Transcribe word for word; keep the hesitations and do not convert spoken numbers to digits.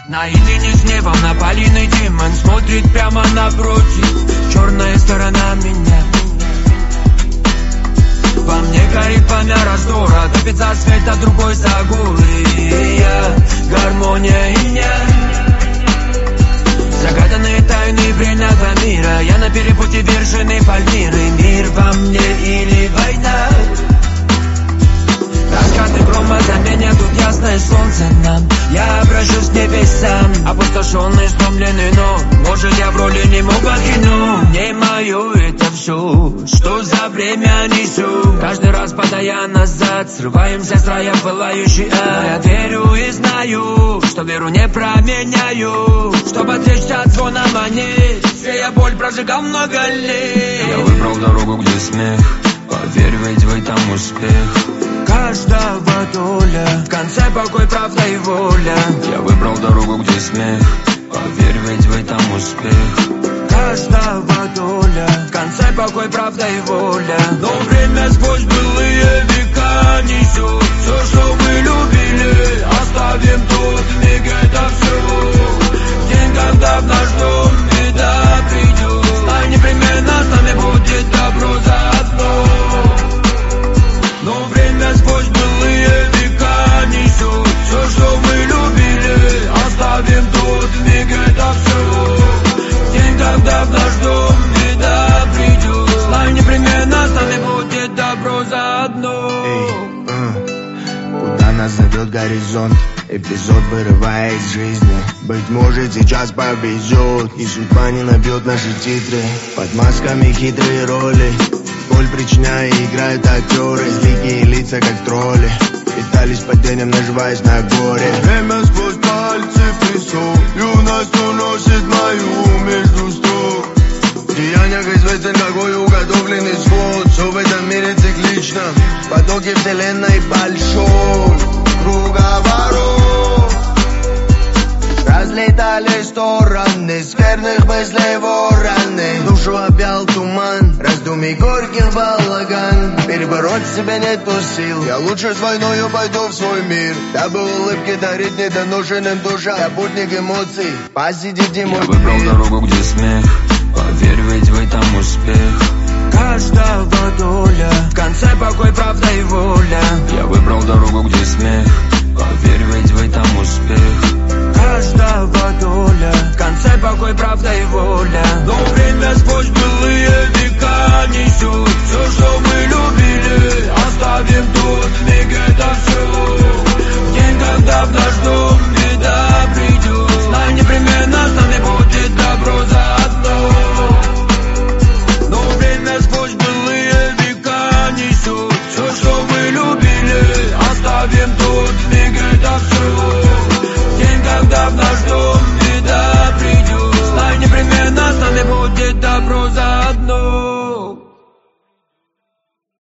Наедине с небом напаленный демон смотрит прямо напротив. Черная сторона меня. Во мне горит пламя раздора, топится свет, а другой загория. Гармония и я. Загаданные тайны бренного мира. Я на перепутье вершины Пальмиры. Мир во мне или война. Раскаты грома заменят тут ясное солнце нам. Я обращусь к небесам, опустошенный, сломленный, но может я в роли не мог покину. Не мое это все, что за время несу. Каждый раз падая назад, срываемся с рая пылающий ад. Но я верю и знаю, что веру не променяю. Чтобы отвлечься от звона монет, сея боль прожигал много лет. Я выбрал дорогу, где смех, поверь, ведь в этом успех каждого доля, в конце покой, правда и воля. Я выбрал дорогу, где смех, поверь, ведь в этом успех каждого доля, в конце покой, правда и воля. Но время сквозь былые века несет все, что мы любили. Оставим тут миг, это все. День, когда в наш дом беда придет, а непременно с нами будет добро заодно. Но время сквозь былые века несет все, что мы любили. Оставим тут миг, это все. День, когда в наш дом беда придет, а непременно с нами будет добро заодно. Эй, uh, куда нас зовет горизонт? Эпизод вырывая из жизни. Быть может сейчас повезет, и судьба не набьет наши титры. Под масками хитрые роли, боль причиняя, играют актеры. Злые лица, как тролли, питались падением, наживаясь на горе. Время сквозь пальцы песок, юность уносит мою между строк. В деяниях известен какой уготовленный исход. Все в этом мире циклично, потоки вселенной большой круговорот. Разлетались стороны, скверных мыслей вороны. Душу объял туман, раздумий горьких балаган. Перебороть себя нету сил, я лучше с войною пойду в свой мир, дабы улыбки дарить недоношенным душам. Я путник эмоций, посидите мой. Я выбрал дорогу, где смех, поверь, ведь в этом успех каждого доля, в конце покой, правда и воля. Я выбрал дорогу, где смех, поверь, ведь в этом успех